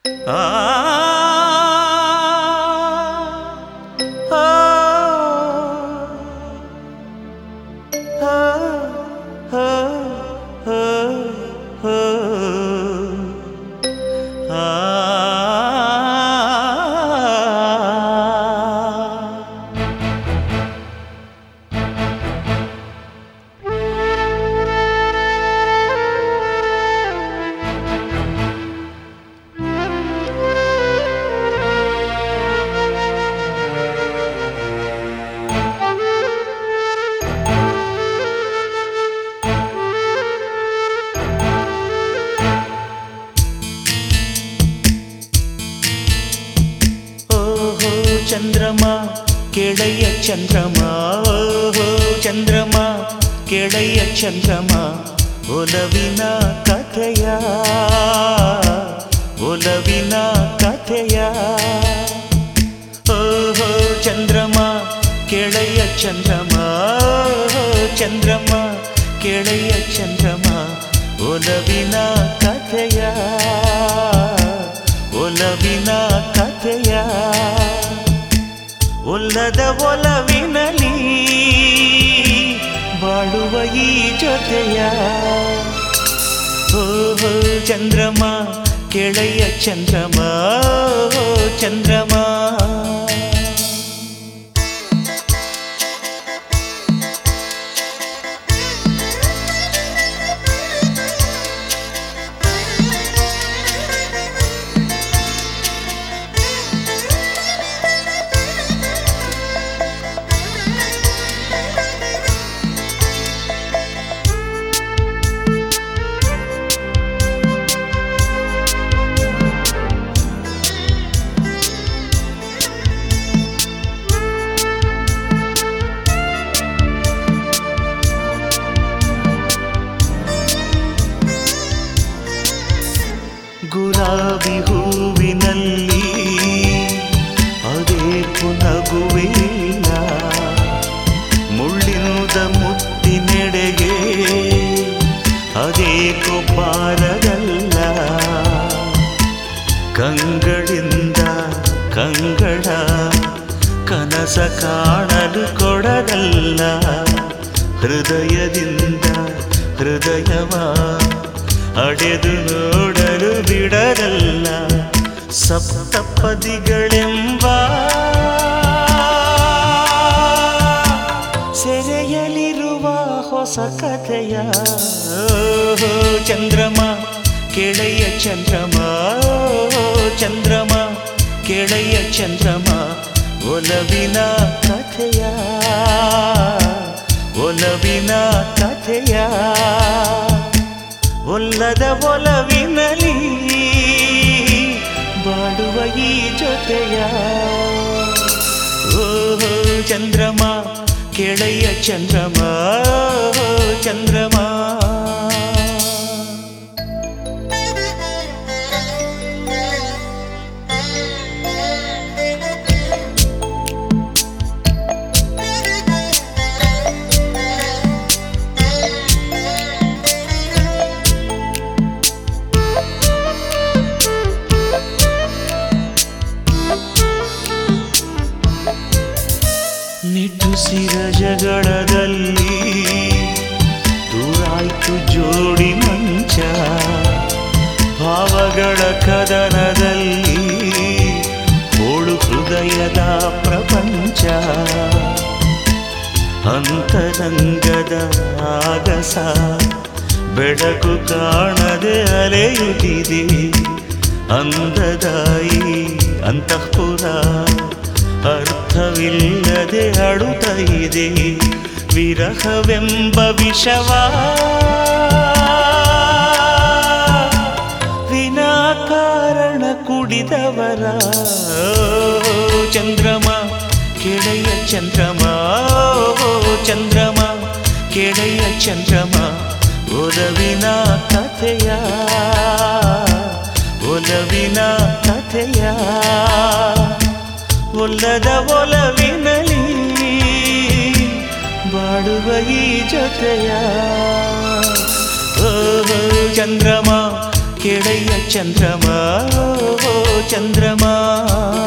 ಆ ಚಂದ್ರಮ ಕೆಳೆಯ ಚಂದ್ರಮ ಓಹೋ ಚಂದ್ರಮ ಕೆಳೆಯ ಚಂದ್ರಮ ಒಲವಿನ ಕಥೆಯ ಒಲವಿನ ಕಥೆಯ ಓಹೋ ಚಂದ್ರಮ ಕೆಳೆಯ ಚಂದ್ರಮ ಓಹೋ ಚಂದ್ರಮ ಕೆಳೆಯ ಚಂದ್ರಮ ಒಲವಿನ ಕಥೆಯ ಒಲವಿನ ಕಥೆಯ ಒಲ್ಲದ ಒಲವಿನಲಿ ಬಾಳುವ ಈ ಜೊತೆಯ ಓಹೋ ಚಂದ್ರಮ ಕೆಳೆಯ ಚಂದ್ರಮ ಓಹೋ ಚಂದ್ರಮ ಗುಲಾಬಿ ಹೂವಿನಲ್ಲಿ ಅದೇಕು ನಗುವಿಲ್ಲ ಮುಳ್ಳಿನುದ ಮುತ್ತಿನೆಡೆಗೆ ಅದೇಕು ಬಾರದಲ್ಲ ಕಂಗಳಿಂದ ಕಂಗಳ ಕನಸ ಕಾಣಲು ಕೊಡದಲ್ಲ ಹೃದಯದಿಂದ ಹೃದಯವ ಅಡೆದು ನೋಡಲು ಬಿಡದಲ್ಲ ಸಪ್ತಪದಿಗಳೆಂಬ ಸೆರೆಯಲಿರುವ ಹೊಸ ಕಥೆಯ ಓಹೋ ಚಂದ್ರಮ ಕೆಳೆಯ ಚಂದ್ರಮ ಓಹೋ ಚಂದ್ರಮ ಕೆಳೆಯ ಚಂದ್ರಮ ಒಲವಿನ ಕಥೆಯ ಒಲವಿನ ಕಥೆಯ ಒಲ್ಲದ ಒಲವಿನಲಿ ಬಾಡುವ ಈ ಜೊತೆಯ ಓಹೋ ಚಂದ್ರಮ ಕೆಳೆಯ ಚಂದ್ರಮ ಓಹೋ ಚಂದ್ರಮ ನಿಟ್ಟುಸಿರ ಜಗಳದಲ್ಲಿ ದೂರಾಯ್ತು ಜೋಡಿ ಮಂಚ ಭಾವಗಳ ಕದನದಲ್ಲಿ ಹೋಳು ಹೃದಯದ ಪ್ರಪಂಚ ಅಂತರಂಗದ ಆಗಸ ಬೆಳಕು ಕಾಣದೆ ಅಲೆಯುತ್ತಿದೆ ಅಂದದಾಯಿ ಅಂತಃಪುರ ಅರ್ಥವಿಲ್ಲದೆ ಅಳುತ್ತ ಇದೆ ವಿರಹವೆಂಬ ವಿಷವ ವಿನಾಕಾರಣ ಕುಡಿದವರ ಚಂದ್ರಮ ಕೆಳೆಯ ಚಂದ್ರಮ ಚಂದ್ರಮ ಕೆಳೆಯ ಚಂದ್ರಮ ಒಲವಿನ ಕಥೆಯ ಒಲವಿನ ಕಥೆಯ ಒಲ್ಲದ ಒಲವಿನಲಿ ಬಾಡುವ ಈ ಜೊತೆಯ ಓಹೋ ಚಂದ್ರಮ ಕೆಳೆಯ ಚಂದ್ರಮ ಚಂದ್ರಮ